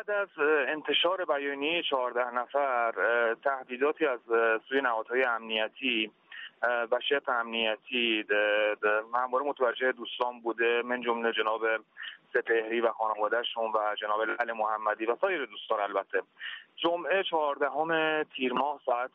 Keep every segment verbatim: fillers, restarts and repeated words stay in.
بعد از انتشار بیانیه چهارده نفر تهدیداتی از سوی نهادهای امنیتی و شبه امنیتی همواره متوجه دوستان بوده، من جمله جناب سپهری و خانواده‌شون و جناب لعل محمدی و سایر دوستان. البته جمعه چهاردهم تیر ماه ساعت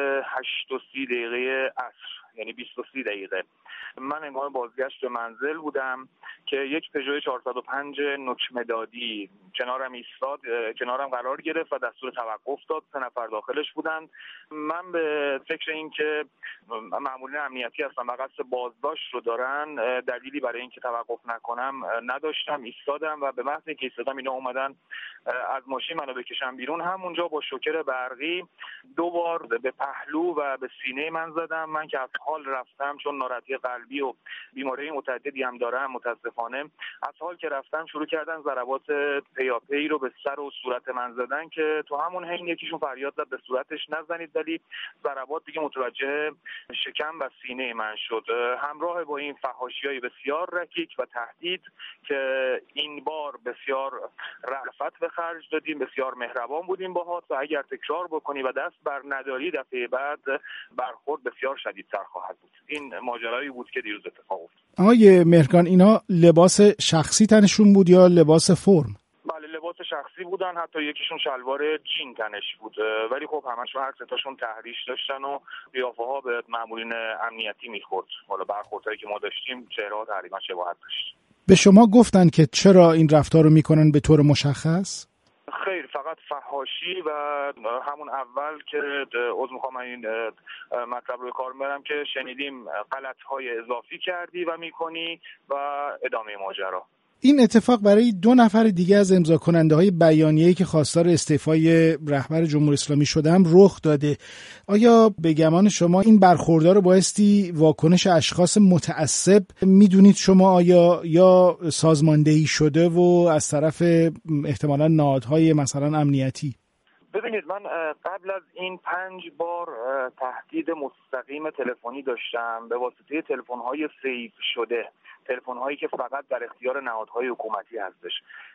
هشت و سی دقیقه عصر، یعنی بیست و سه دقیقه، من هنگام بازگشت به منزل بودم که یک پژو چهارصد و پنج نوک مدادی کنارم ایستاد، کنارم قرار گرفت و دستور توقف داد. سه نفر داخلش بودند. من به فکر این که مامورین امنیتی هستن و قصد بازداشت رو دارن دلیلی برای اینکه توقف نکنم نداشتم. ایستادم و به محض اینکه ایستادم اینا اومدن از ماشین منو بکشن بیرون. همونجا با شوکر برقی دو بار به پهلو و به سینه من زدم. من که از حال رفتم، چون ناراحتی قلبی و بیماری متعددی هم دارم متاسفانه، از حال که رفتم شروع کردن ضربات پیاپی رو به سر و صورت من زدن که تو همون حین یکیشون فریاد زد به صورتش نزنید، ولی ضربات دیگه متوجه شکم و سینه من شد، همراه با این فحاشی‌های بسیار رکیک و تهدید که این بار بسیار رأفت به خرج دادیم، بسیار مهربان بودیم باهات و اگر تکرار بکنی و دست بر نداری دفعه بعد برخورد بسیار شدیدتر خواهد بود. این ماجرایی بود که دیروز اتفاق افتاد. آقای مهرگان، اینا لباس شخصی تنشون بود یا لباس فرم؟ بله لباس شخصی بودن، حتی یکیشون شلوار جین تنش بود، ولی خب همشون هر سه تاشون تحریش داشتن و قیافه ها به مامورین امنیتی میخورد. حالا برخوردهایی که ما داشتیم چهره‌ها تقریبا شباهت داشت. به شما گفتن که چرا این رفتار رو میکنن به طور مشخص؟ خیر، فقط فحاشی و همون اول که عذر میخوام این مطلب رو کار میبرم که شنیدیم غلط‌های اضافی کردی و میکنی و ادامه ماجرا. این اتفاق برای دو نفر دیگه از امضا کننده های بیانیه‌ای که خواستار استعفای رهبر جمهوری اسلامی شدن رخ داده. آیا به گمان شما این برخوردار رو بایستی واکنش اشخاص متعصب میدونید شما، آیا یا سازماندهی شده و از طرف احتمالاً نهادهای مثلا امنیتی؟ ببینید، من قبل از این پنج بار تهدید مستقیم تلفنی داشتم به واسطه تلفن‌های سیو شده، تلفن‌هایی که فقط در اختیار نهادهای حکومتی هستش.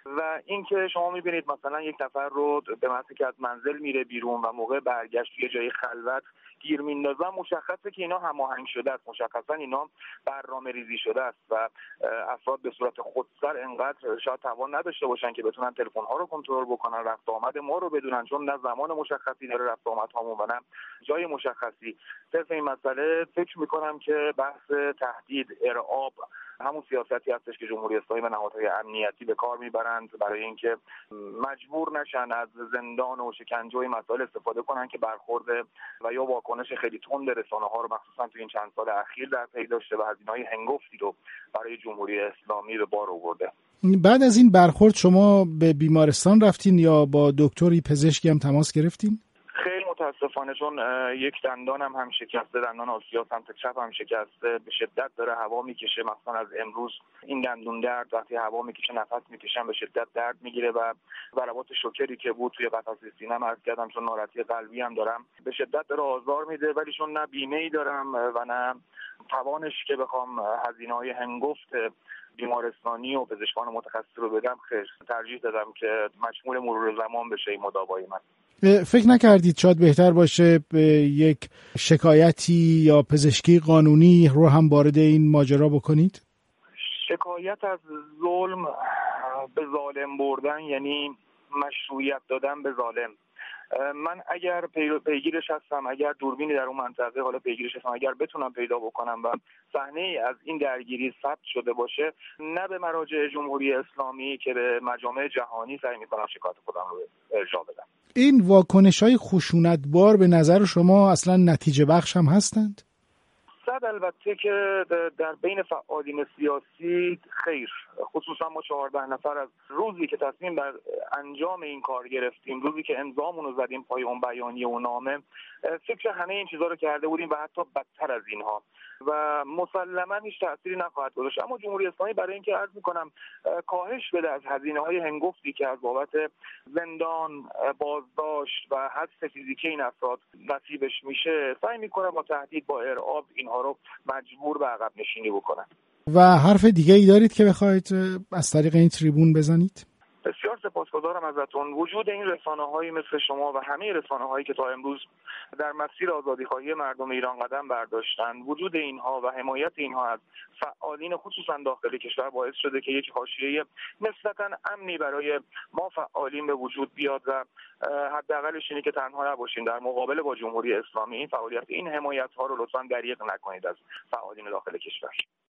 و اینکه شما می‌بینید مثلا یک نفر رو به معنی که از منزل میره بیرون و موقع برگشت توی جای خلوت گیر میندازن، مشخصه که اینا هماهنگ شده است، مشخصا اینا برنامه‌ریزی شده است و افراد به صورت خودسر انقدر شاید توان نداشته باشن که بتونن تلفن‌ها رو کنترل بکنن، رفت آمد ما رو بدونن، چون نه زمان مشخصی داره رفت آمد هامون و نه جای مشخصی. صرف این مسئله فکر می‌کنم که بحث تهدید، ارعاب همون سیاستی هستش که جمهوری اسلامی و نهادهای امنیتی به کار میبرند برای اینکه مجبور نشن از زندان و شکنجه و مسائل استفاده کنن که برخورد و یا واکنش خیلی تند رسانه‌ها رو مخصوصا تو این چند سال اخیر در پی داشته و هزینه‌های هنگفتی رو برای جمهوری اسلامی به بار آورده. بعد از این برخورد شما به بیمارستان رفتین یا با دکتری پزشکی هم تماس گرفتین؟ خیلی متاسفانه، چون یک دندانم هم شکسته، دندان آسیا سمت چپ هم شکسته، به شدت داره هوا میکشه. مثلا از امروز این دندون درد وقتی هوا میکشه، نفس میکشم، به شدت درد میگیره و ضربات شوکری که بود توی قفسه سینه‌ام عرض کردم، چون ناراحتی قلبی هم دارم، به شدت داره آزار میده. ولی چون نه بیمه‌ای دارم و نه توانش که بخوام هزینه‌های هنگفت بیمارستانی و پزشکان متخصص رو بدم، خیر ترجیح دادم که مشمول مرور زمان بشه این مداوای من. فکر نکردید شاید بهتر باشه به یک شکایتی یا پزشکی قانونی رو هم وارد این ماجرا بکنید؟ شکایت از ظلم به ظالم بردن یعنی مشروعیت دادن به ظالم. من اگر پیگیرش هستم، اگر دوربینی در اون منطقه حالا پیگیرش هستم، اگر بتونم پیدا بکنم و صحنه از این درگیری ثبت شده باشه، نه به مراجع جمهوری اسلامی که به مجامع جهانی سعی می‌کنم شکایت خودم رو ارجاع بدم. این واکنش‌های خشونت‌بار به نظر شما اصلا نتیجه بخش هم هستند؟ صد البته که در بین فعالین سیاسی خیر، خصوصا ما چهارده نفر از روزی که تصمیم بر انجام این کار گرفتیم، روزی که امضامون رو زدیم پای اون بیانیه و نامه، فکر همه این چیزا رو کرده بودیم و حتی بدتر از اینها و مسلما هیچ تأثیری نخواهد گذاشت. اما جمهوری اسلامی برای اینکه عرض می‌کنم کاهش بده از هزینه‌های هنگفتی که از بابت زندان، بازداشت و حبس فیزیکی این افراد نصیبش میشه، سعی می‌کنه با تهدید، با ارعاب اینها رو مجبور به عقب نشینی بکنن. و حرف دیگه ای دارید که بخواید از طریق این تریبون بزنید؟ بسیار سپاسگزارم ازتون. وجود این رسانه‌هایی مثل شما و همه رسانه‌هایی که تا امروز در مسیر آزادی‌خواهی مردم ایران قدم برداشتند، وجود اینها و حمایت اینها از فعالین خصوصا داخل کشور باعث شده که یک حاشیه نسبتاً امنی برای ما فعالین به وجود بیاد و حداقلش اینه که تنها نباشیم در مقابله با جمهوری اسلامی. این فعالیت این حمایت‌ها رو لطفاً دریغ نکنید از فعالین داخل کشور.